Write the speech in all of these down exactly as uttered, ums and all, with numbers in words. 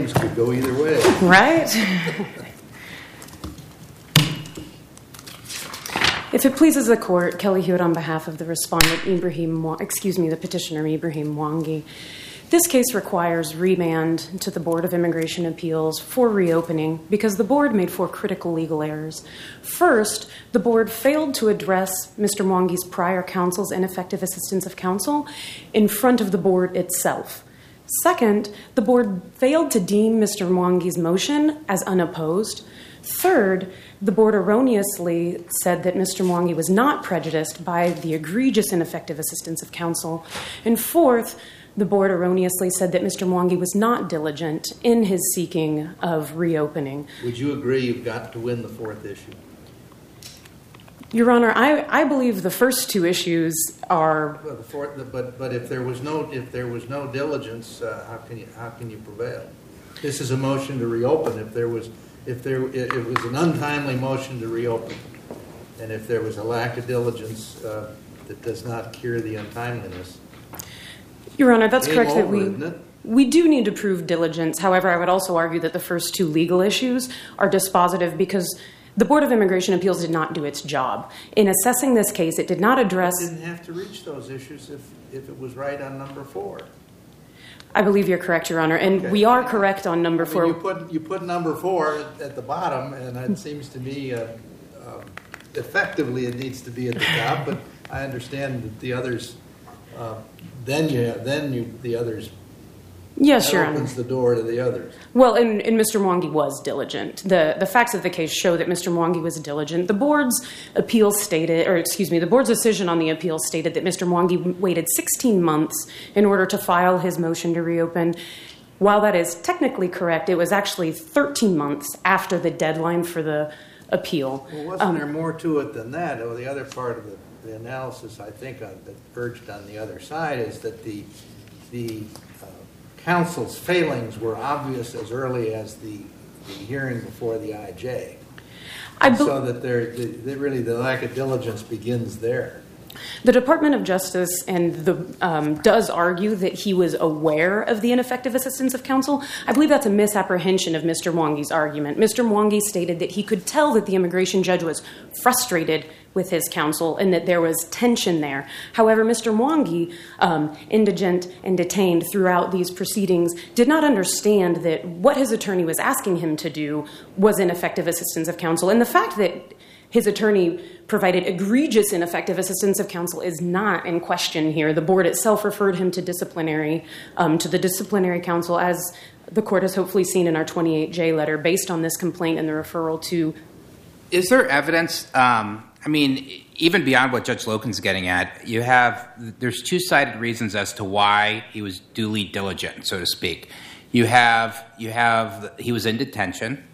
names could go either way. Right? If it pleases the court, Kelly Hewitt on behalf of the respondent, Ibrahim, excuse me, the petitioner, Ibrahim Mwangi. This case requires remand to the Board of Immigration Appeals for reopening because the board made four critical legal errors. First, the board failed to address Mister Mwangi's prior counsel's ineffective assistance of counsel in front of the board itself. Second, the board failed to deem Mister Mwangi's motion as unopposed. Third, the board erroneously said that Mister Mwangi was not prejudiced by the egregious ineffective assistance of counsel. And fourth, the board erroneously said that Mister Mwangi was not diligent in his seeking of reopening. Would you agree you've got to win the fourth issue? Your Honor, I, I believe the first two issues are. Well, the fourth, but but if there was no if there was no diligence, uh, how can you how can you prevail? This is a motion to reopen. If there was if there it, it was an untimely motion to reopen, and if there was a lack of diligence uh, that does not cure the untimeliness. Your Honor, that's correct. Over, that we we do need to prove diligence. However, I would also argue that the first two legal issues are dispositive because the Board of Immigration Appeals did not do its job. In assessing this case, it did not address... It didn't have to reach those issues if, if it was right on number four. I believe you're correct, Your Honor, and okay. We are correct on number I mean, four. You put, you put number four at, at the bottom, and it seems to me uh, uh, effectively it needs to be at the top, but I understand that the others... Uh, then you have, then you, the others... Yes, that Your Honor. Opens the door to the others. Well, and, and Mister Mwangi was diligent. The the facts of the case show that Mister Mwangi was diligent. The board's appeal stated, or excuse me, the board's decision on the appeal stated that Mister Mwangi waited sixteen months in order to file his motion to reopen. While that is technically correct, it was actually thirteen months after the deadline for the appeal. Well, wasn't um, there more to it than that? Oh, the other part of the, the analysis, I think, uh, that urged on the other side is that the the counsel's failings were obvious as early as the, the hearing before the I J. I be- so that there, the, the, really the lack of diligence begins there. The Department of Justice and the um, does argue that he was aware of the ineffective assistance of counsel. I believe that's a misapprehension of Mister Mwangi's argument. Mister Mwangi stated that he could tell that the immigration judge was frustrated with his counsel and that there was tension there. However, Mister Mwangi, um, indigent and detained throughout these proceedings, did not understand that what his attorney was asking him to do was ineffective assistance of counsel. And the fact that his attorney provided egregious ineffective assistance of counsel is not in question here. The board itself referred him to disciplinary, um, to the disciplinary counsel, as the court has hopefully seen in our twenty-eight J letter, based on this complaint and the referral to... Is there evidence... Um I mean, even beyond what Judge Loken's getting at, you have, there's two-sided reasons as to why he was duly diligent, so to speak. You have, you have, he was in detention,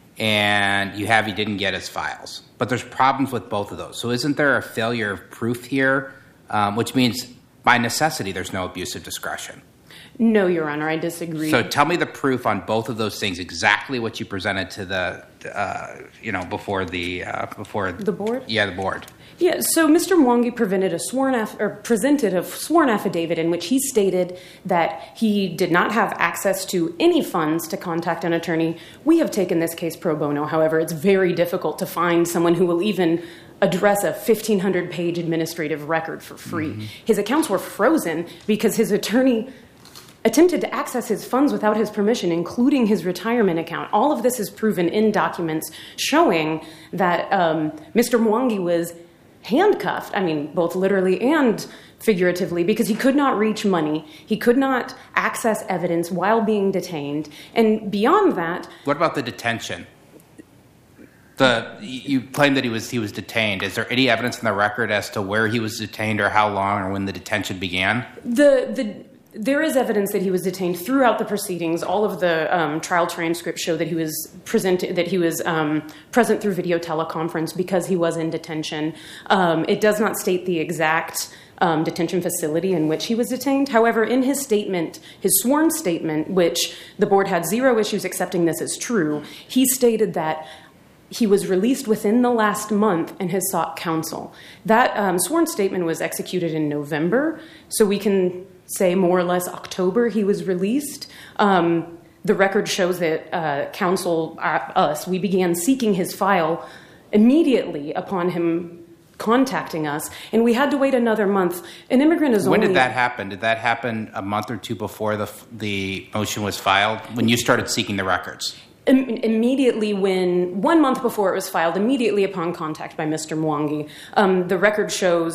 and you have he didn't get his files. But there's problems with both of those. So isn't there a failure of proof here, um, which means by necessity there's no abuse of discretion? No, Your Honor, I disagree. So tell me the proof on both of those things, exactly what you presented to the, uh, you know, before the uh, before the board. Yeah, the board. Yeah. So Mister Mwangi prevented a sworn aff- or presented a sworn affidavit in which he stated that he did not have access to any funds to contact an attorney. We have taken this case pro bono. However, it's very difficult to find someone who will even address a fifteen hundred page administrative record for free. Mm-hmm. His accounts were frozen because his attorney attempted to access his funds without his permission, including his retirement account. All of this is proven in documents showing that um, Mister Mwangi was handcuffed, I mean, both literally and figuratively, because he could not reach money. He could not access evidence while being detained. And beyond that... What about the detention? The you claim that he was he was detained. Is there any evidence in the record as to where he was detained or how long or when the detention began? The the... There is evidence that he was detained throughout the proceedings. All of the um, trial transcripts show that he was present, that he was um, present through video teleconference because he was in detention. Um, it does not state the exact um, detention facility in which he was detained. However, in his statement, his sworn statement, which the board had zero issues accepting this as true, he stated that he was released within the last month and has sought counsel. That um, sworn statement was executed in November, so we can say more or less October he was released. Um, The record shows that uh, counsel, uh, us, we began seeking his file immediately upon him contacting us, and we had to wait another month. An immigrant is when only... did that happen? Did that happen a month or two before the the motion was filed, when you started seeking the records? Im- immediately when, one month before it was filed, immediately upon contact by Mister Mwangi. Um, the record shows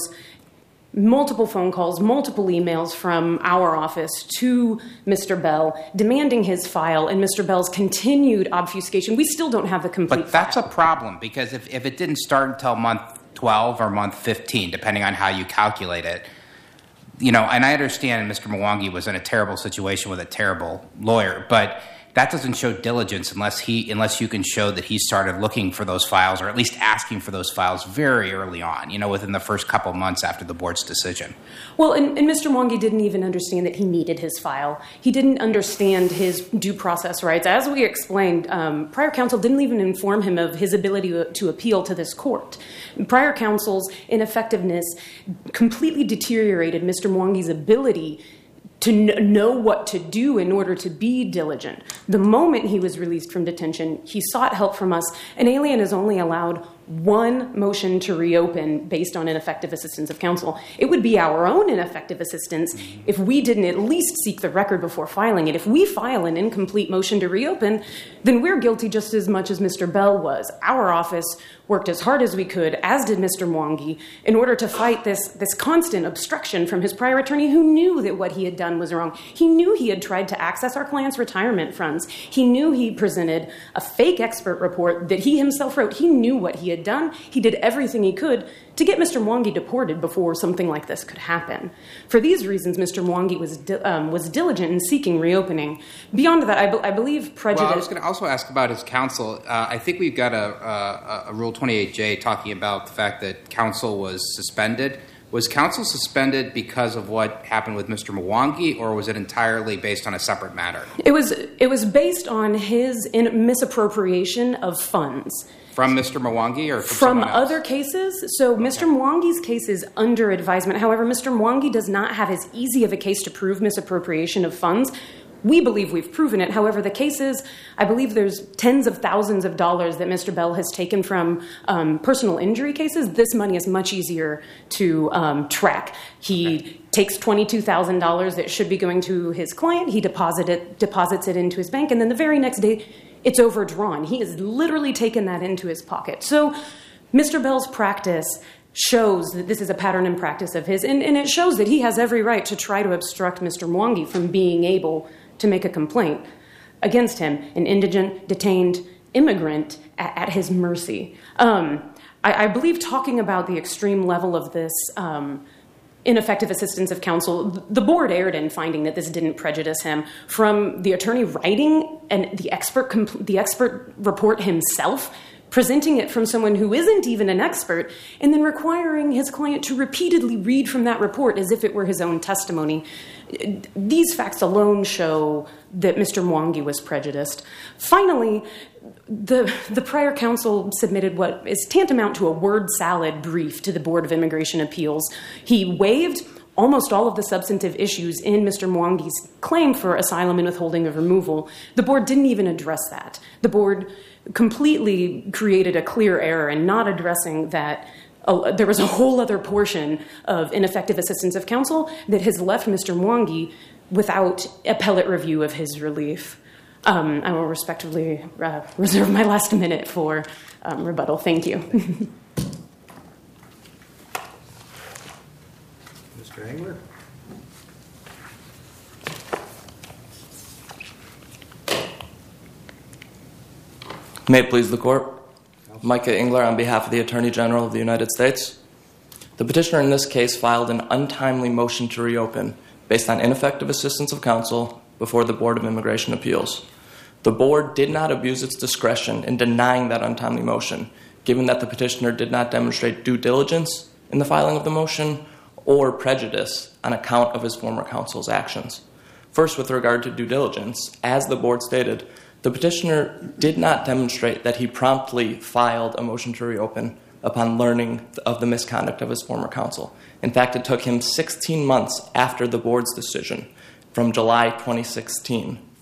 multiple phone calls, multiple emails from our office to Mister Bell demanding his file, and Mister Bell's continued obfuscation. We still don't have the complete But that's file. a problem, because if, if it didn't start until month twelve or month fifteen, depending on how you calculate it, you know, and I understand Mister Mwangi was in a terrible situation with a terrible lawyer, but that doesn't show diligence unless he, unless you can show that he started looking for those files, or at least asking for those files very early on, you know, within the first couple months after the board's decision. Well, and, and Mister Mwangi didn't even understand that he needed his file. He didn't understand his due process rights. As we explained, um, prior counsel didn't even inform him of his ability to, to appeal to this court. Prior counsel's ineffectiveness completely deteriorated Mister Mwangi's ability to kn- know what to do in order to be diligent. The moment he was released from detention, he sought help from us. An alien is only allowed one motion to reopen based on ineffective assistance of counsel. It would be our own ineffective assistance if we didn't at least seek the record before filing it. If we file an incomplete motion to reopen, then we're guilty just as much as Mister Bell was. Our office worked as hard as we could, as did Mister Mwangi, in order to fight this, this constant obstruction from his prior attorney, who knew that what he had done was wrong. He knew he had tried to access our client's retirement funds. He knew he presented a fake expert report that he himself wrote. He knew what he had done. He did everything he could to get Mister Mwangi deported before something like this could happen. For these reasons, Mister Mwangi was di- um, was diligent in seeking reopening. Beyond that, I, be- I believe prejudice... Well, I was going to also ask about his counsel. Uh, I think we've got a, a, a Rule twenty-eight J talking about the fact that counsel was suspended. Was counsel suspended because of what happened with Mister Mwangi, or was it entirely based on a separate matter? It was, it was based on his in- misappropriation of funds. From Mister Mwangi or from, From someone else? other cases. So okay. Mister Mwangi's case is under advisement. However, Mister Mwangi does not have as easy of a case to prove misappropriation of funds. We believe we've proven it. However, the cases, I believe there's tens of thousands of dollars that Mister Bell has taken from um, personal injury cases. This money is much easier to um, track. He okay. takes twenty-two thousand dollars that should be going to his client. He deposit it, deposits it into his bank, and then the very next day, it's overdrawn. He has literally taken that into his pocket. So Mister Bell's practice shows that this is a pattern and practice of his, and, and it shows that he has every right to try to obstruct Mister Mwangi from being able to make a complaint against him, an indigent, detained immigrant at, at his mercy. Um, I, I believe talking about the extreme level of this um, ineffective assistance of counsel, the board erred in finding that this didn't prejudice him. From the attorney writing and the expert compl- the expert report himself, presenting it from someone who isn't even an expert, and then requiring his client to repeatedly read from that report as if it were his own testimony. These facts alone show that Mister Mwangi was prejudiced. Finally, the, the prior counsel submitted what is tantamount to a word salad brief to the Board of Immigration Appeals. He waived almost all of the substantive issues in Mister Mwangi's claim for asylum and withholding of removal. The board didn't even address that. The board completely created a clear error in not addressing that. Uh, there was a whole other portion of ineffective assistance of counsel that has left Mister Mwangi without appellate review of his relief. Um, I will respectfully uh, reserve my last minute for um, rebuttal. Thank you. Mister Engler? May it please the Court. Micah Engler on behalf of the Attorney General of the United States. The petitioner in this case filed an untimely motion to reopen based on ineffective assistance of counsel before the Board of Immigration Appeals. The board did not abuse its discretion in denying that untimely motion, given that the petitioner did not demonstrate due diligence in the filing of the motion or prejudice on account of his former counsel's actions. First, with regard to due diligence, as the board stated, the petitioner did not demonstrate that he promptly filed a motion to reopen upon learning of the misconduct of his former counsel. In fact, it took him sixteen months after the board's decision, from July twenty sixteen,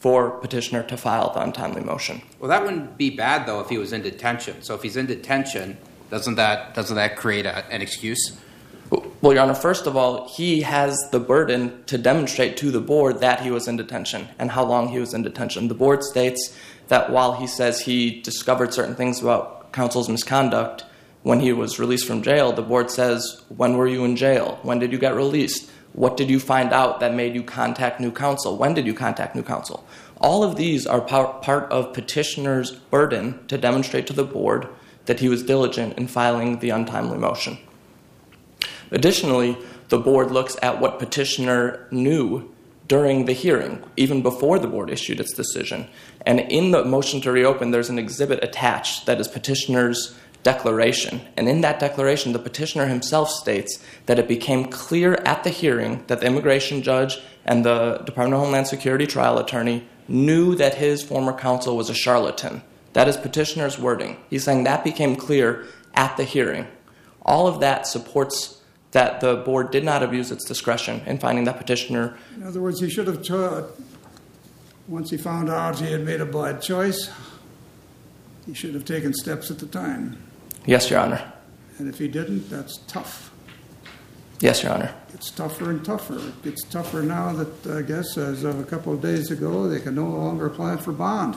for petitioner to file the untimely motion. Well, that wouldn't be bad, though, if he was in detention. So if he's in detention, doesn't that doesn't that create a, an excuse? Well, Your Honor, first of all, he has the burden to demonstrate to the board that he was in detention and how long he was in detention. The board states that while he says he discovered certain things about counsel's misconduct when he was released from jail, the board says, when were you in jail? When did you get released? What did you find out that made you contact new counsel? When did you contact new counsel? All of these are part of petitioner's burden to demonstrate to the board that he was diligent in filing the untimely motion. Additionally, the board looks at what petitioner knew during the hearing, even before the board issued its decision. And in the motion to reopen, there's an exhibit attached that is petitioner's declaration. And in that declaration, the petitioner himself states that it became clear at the hearing that the immigration judge and the Department of Homeland Security trial attorney knew that his former counsel was a charlatan. That is petitioner's wording. He's saying that became clear at the hearing. All of that supports that the board did not abuse its discretion in finding that petitioner. In other words, he should have, t- once he found out he had made a bad choice, he should have taken steps at the time. Yes, Your Honor. And if he didn't, that's tough. Yes, Your Honor. It's tougher and tougher. It gets tougher now that, I guess, as of a couple of days ago, they can no longer apply for bond.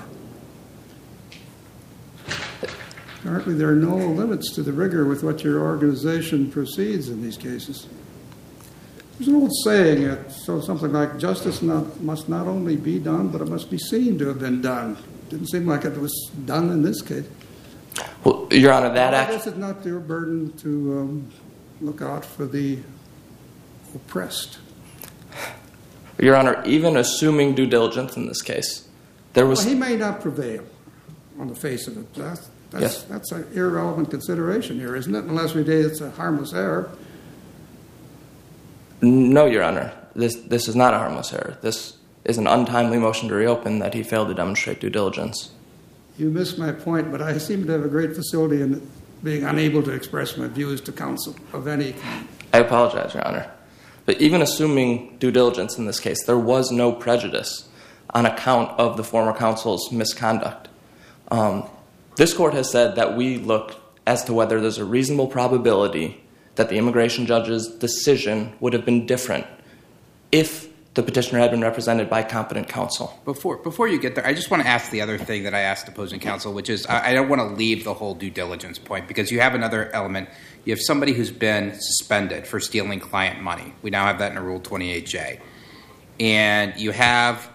Apparently, there are no limits to the rigor with what your organization proceeds in these cases. There's an old saying, that, so something like, justice not, must not only be done, but it must be seen to have been done. Didn't seem like it was done in this case. Well, Your Honor, that I act... guess it's not your burden to um, look out for the oppressed. Your Honor, even assuming due diligence in this case, there was... Well, he may not prevail on the face of it. That's, that's, yes. that's an irrelevant consideration here, isn't it? Unless we say it's a harmless error. No, Your Honor. This, this is not a harmless error. This is an untimely motion to reopen that he failed to demonstrate due diligence. You missed my point, but I seem to have a great facility in being unable to express my views to counsel of any kind. I apologize, Your Honor. But even assuming due diligence in this case, there was no prejudice on account of the former counsel's misconduct. Um, this court has said that we look as to whether there's a reasonable probability that the immigration judge's decision would have been different if the petitioner had been represented by competent counsel. Before before you get there, I just want to ask the other thing that I asked opposing counsel, which is I, I don't want to leave the whole due diligence point because you have another element. You have somebody who's been suspended for stealing client money. We now have that in a Rule twenty-eight J. And you have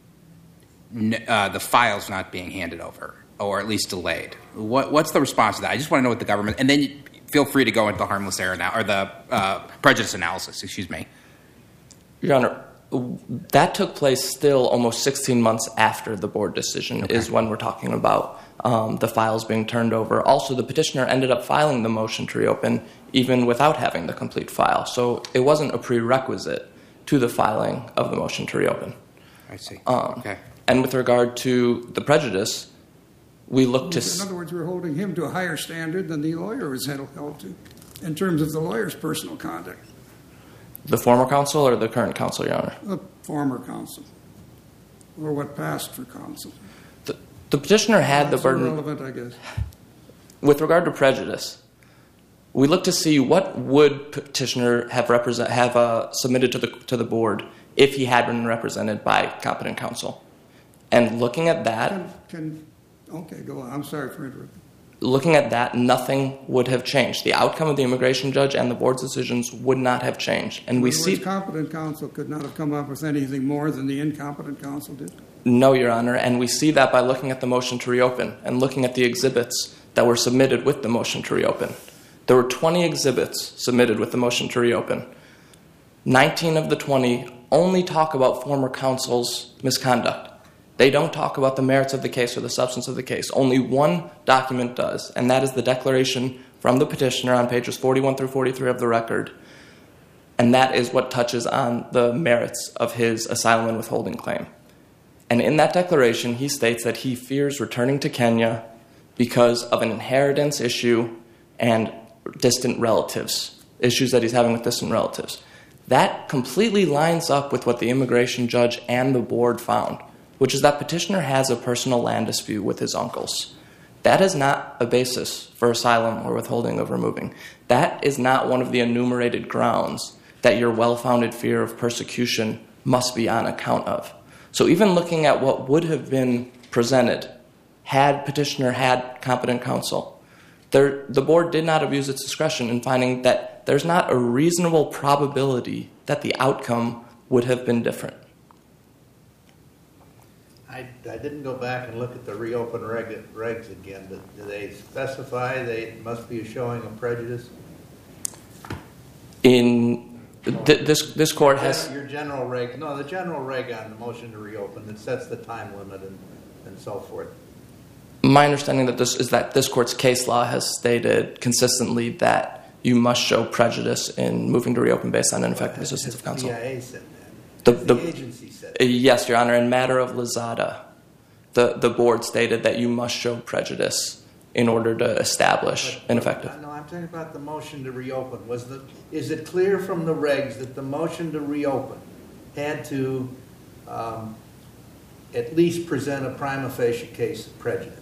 uh, the files not being handed over, or at least delayed. What, what's the response to that? I just want to know what the government... And then feel free to go into the harmless error now, or the uh, prejudice analysis, excuse me. Your Honor, that took place still almost sixteen months after the board decision okay. is when we're talking about um, the files being turned over. Also, the petitioner ended up filing the motion to reopen even without having the complete file. So it wasn't a prerequisite to the filing of the motion to reopen. I see. Um, okay. And with regard to the prejudice, we look to... In other words, we're holding him to a higher standard than the lawyer was held to in terms of the lawyer's personal conduct. The former counsel or the current counsel, Your Honor? The former counsel, or what passed for counsel. The, the petitioner had That's the burden... irrelevant, I guess. With regard to prejudice, we look to see what would petitioner have represent have uh, submitted to the to the board if he had been represented by competent counsel. And looking at that... Can, can, okay, go on. I'm sorry for interrupting. Looking at that, nothing would have changed. The outcome of the immigration judge and the board's decisions would not have changed. And we In other see... words, competent counsel could not have come up with anything more than the incompetent counsel did? No, Your Honor, and we see that by looking at the motion to reopen and looking at the exhibits that were submitted with the motion to reopen. There were twenty exhibits submitted with the motion to reopen. nineteen of the twenty only talk about former counsel's misconduct. They don't talk about the merits of the case or the substance of the case. Only one document does, and that is the declaration from the petitioner on pages forty-one through forty-three of the record. And that is what touches on the merits of his asylum and withholding claim. And in that declaration, he states that he fears returning to Kenya because of an inheritance issue and distant relatives, issues that he's having with distant relatives. That completely lines up with what the immigration judge and the board found. which is that petitioner has a personal land dispute with his uncles. That is not a basis for asylum or withholding of removing. That is not one of the enumerated grounds that your well-founded fear of persecution must be on account of. So even looking at what would have been presented had petitioner had competent counsel, there, the board did not abuse its discretion in finding that there's not a reasonable probability that the outcome would have been different. I, I didn't go back and look at the reopen reg, regs again, but do they specify they must be a showing of prejudice? In th- this this court has... Your general reg, no, the general reg on the motion to reopen that sets the time limit and, and so forth. My understanding that this is that this court's case law has stated consistently that you must show prejudice in moving to reopen based on ineffective assistance of counsel. The B I A said that. The, the, the agency said that. Yes, Your Honor. In matter of Lozada, the, the board stated that you must show prejudice in order to establish But- ineffective. but, No, I'm talking about the motion to reopen. Was the is it clear from the regs that the motion to reopen had to um, at least present a prima facie case of prejudice?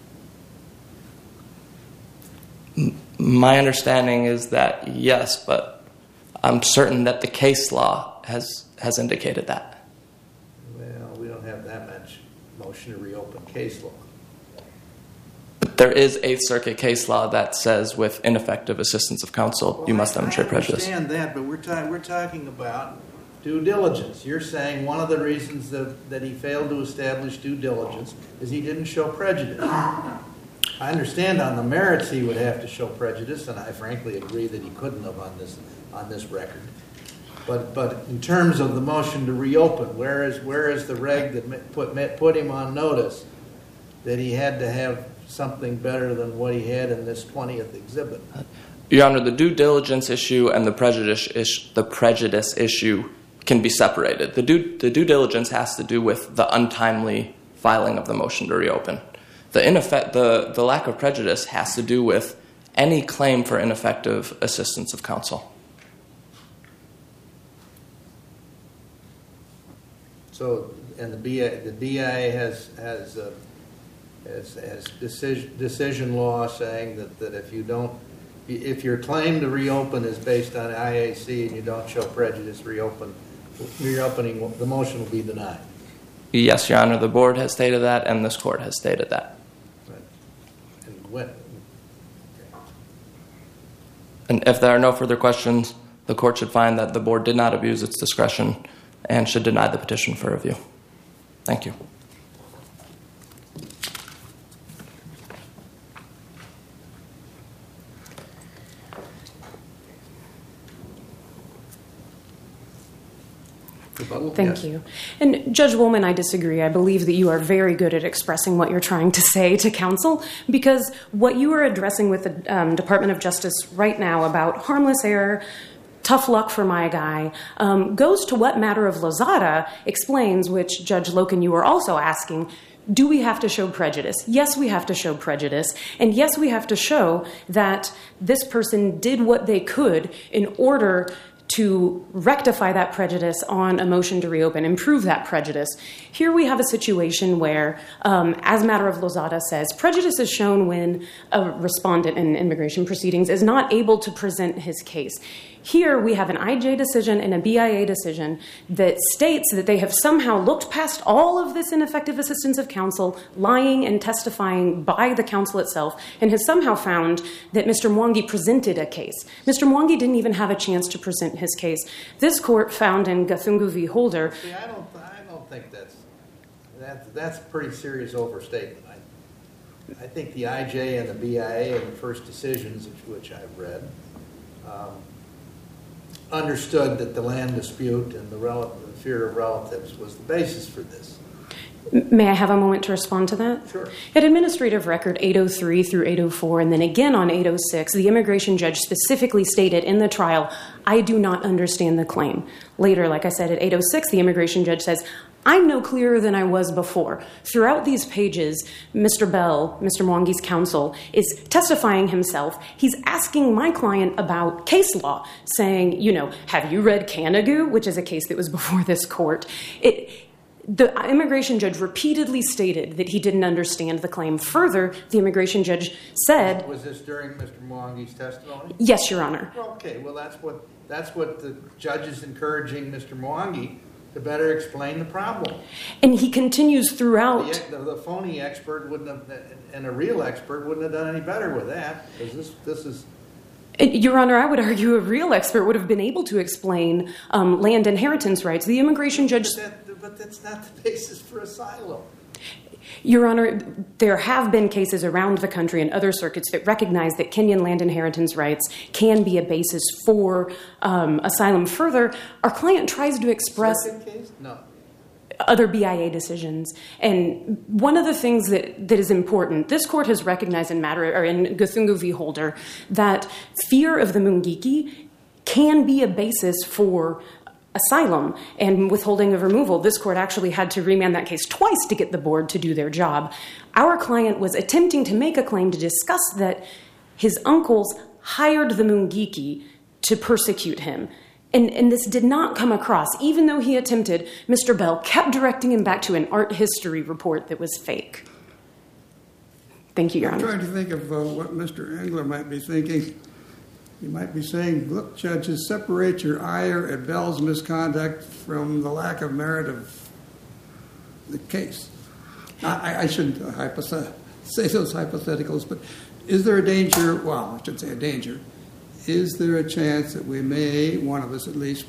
My understanding is that yes, but I'm certain that the case law has has indicated that. Well, we don't have that much motion to reopen case law. But there is Eighth Circuit case law that says with ineffective assistance of counsel, you Well, must I- demonstrate I prejudice. understand that, but we're, ta- we're talking about due diligence. You're saying one of the reasons that, that he failed to establish due diligence is he didn't show prejudice. I understand on the merits he would have to show prejudice, and I frankly agree that he couldn't have on this on this record. But but in terms of the motion to reopen, where is where is the reg that put put him on notice that he had to have something better than what he had in this twentieth exhibit? Your Honor, the due diligence issue and the prejudice ish, the prejudice issue can be separated. The due the due diligence has to do with the untimely filing of the motion to reopen. The ineffect the, the lack of prejudice has to do with any claim for ineffective assistance of counsel. So, and the B I A, the B I A has has uh, has, has decision decision law saying that, that if you don't, if your claim to reopen is based on I A C and you don't show prejudice, reopen, reopening the motion will be denied. Yes, Your Honor, the board has stated that, and this court has stated that. Right. And when? And if there are no further questions, the court should find that the board did not abuse its discretion and should deny the petition for review. Thank you. Thank Yes. you. And Judge Woolman, I disagree. I believe that you are very good at expressing what you're trying to say to counsel, because what you are addressing with the um, Department of Justice right now about harmless error, tough luck for my guy, um, goes to what matter of Lozada explains, which Judge Loken, you were also asking, do we have to show prejudice? Yes, we have to show prejudice. And yes, we have to show that this person did what they could in order to rectify that prejudice on a motion to reopen, improve that prejudice. Here we have a situation where, um, as matter of Lozada says, prejudice is shown when a respondent in immigration proceedings is not able to present his case. Here we have an I J decision and a B I A decision that states that they have somehow looked past all of this ineffective assistance of counsel, lying and testifying by the counsel itself, and has somehow found that Mister Mwangi presented a case. Mister Mwangi didn't even have a chance to present his case. This court found in Gathungu v. Holder. See, I don't, I don't think that's that's that's a pretty serious overstatement. I, I think the I J and the B I A and the first decisions, which I've read, um, understood that the land dispute and the, rel- the fear of relatives was the basis for this. May I have a moment to respond to that? Sure. At Administrative Record eight oh three through eight oh four, and then again on eight oh six, the immigration judge specifically stated in the trial, I do not understand the claim. Later, like I said, at eight oh six, the immigration judge says, I'm no clearer than I was before. Throughout these pages, Mister Bell, Mister Mwangi's counsel, is testifying himself. He's asking my client about case law, saying, you know, have you read Kanagu, which is a case that was before this court? It... The immigration judge repeatedly stated that he didn't understand the claim. Further, the immigration judge said... Was this during Mister Mwangi's testimony? Yes, Your Honor. Well, okay, well, that's what, that's what the judge is encouraging Mister Mwangi to better explain the problem. And he continues throughout... The, the, the phony expert wouldn't have, and a real expert wouldn't have done any better with that, because this, this is... Your Honor, I would argue a real expert would have been able to explain um, land inheritance rights. The immigration judge... But, that, but that's not the basis for asylum. Your Honor, there have been cases around the country and other circuits that recognize that Kenyan land inheritance rights can be a basis for um, asylum. Further, our client tries to express... Second case? No. Other B I A decisions. And one of the things that, that is important, this court has recognized in matter or in Gathungu v. Holder that fear of the Mungiki can be a basis for asylum and withholding of removal. This court actually had to remand that case twice to get the board to do their job. Our client was attempting to make a claim to discuss that his uncles hired the Mungiki to persecute him. And, and this did not come across. Even though he attempted, Mister Bell kept directing him back to an art history report that was fake. Thank you, Your I'm Honor. trying to think of uh, what Mister Engler might be thinking. He might be saying, look, judges, separate your ire at Bell's misconduct from the lack of merit of the case. I, I shouldn't uh, hypothet- say those hypotheticals, but is there a danger, well, I should say a danger, is there a chance that we may, one of us at least,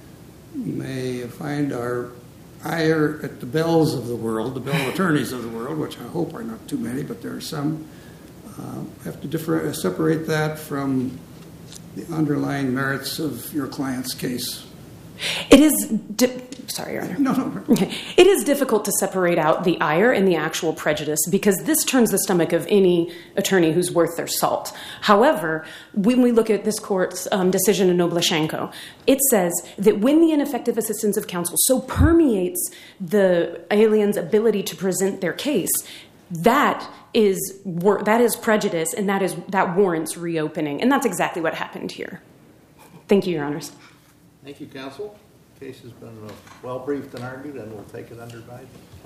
may find our ire at the Bells of the world, the Bell attorneys of the world, which I hope are not too many, but there are some, uh, have to differ, uh, separate that from the underlying merits of your client's case? It is... Di- Sorry, Your Honor. No, no. Okay. It is difficult to separate out the ire and the actual prejudice because this turns the stomach of any attorney who's worth their salt. However, when we look at this court's um, decision in Noblashenko, it says that when the ineffective assistance of counsel so permeates the alien's ability to present their case, that is that is prejudice and that is that warrants reopening. And that's exactly what happened here. Thank you, Your Honors. Thank you, counsel. The case has been uh, well briefed and argued, and we'll take it under advisement.